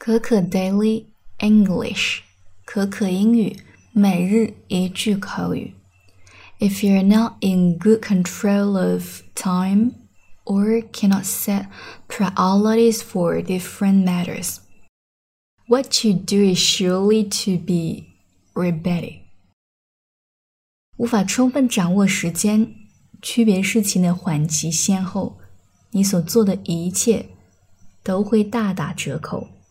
可可 Daily English 可可英语每日一句口语 If you're not in good control of time or cannot set priorities for different matters, what you do is surely to be rebellion. 无法充分掌握时间，区别事情的缓急先后，你所做的一切都会大打折扣。